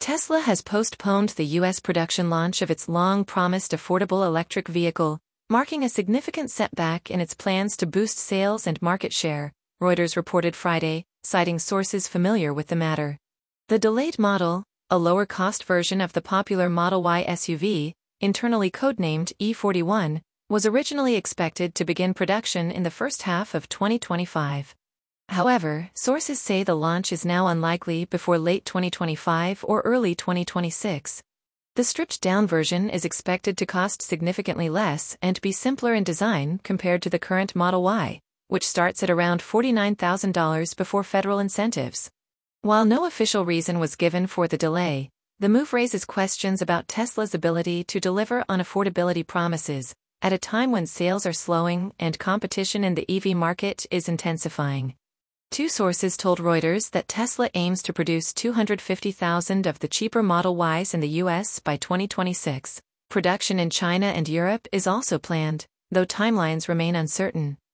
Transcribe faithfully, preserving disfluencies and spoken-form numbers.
Tesla has postponed the U S production launch of its long-promised affordable electric vehicle, marking a significant setback in its plans to boost sales and market share, Reuters reported Friday, citing sources familiar with the matter. The delayed model, a lower-cost version of the popular Model Y S U V, internally codenamed E forty-one, was originally expected to begin production in the first half of twenty twenty-five. However, sources say the launch is now unlikely before late twenty twenty-five or early twenty twenty-six. The stripped-down version is expected to cost significantly less and be simpler in design compared to the current Model Y, which starts at around forty-nine thousand dollars before federal incentives. While no official reason was given for the delay, the move raises questions about Tesla's ability to deliver on affordability promises, at a time when sales are slowing and competition in the E V market is intensifying. Two sources told Reuters that Tesla aims to produce two hundred fifty thousand of the cheaper Model Ys in the U S by twenty twenty-six. Production in China and Europe is also planned, though timelines remain uncertain.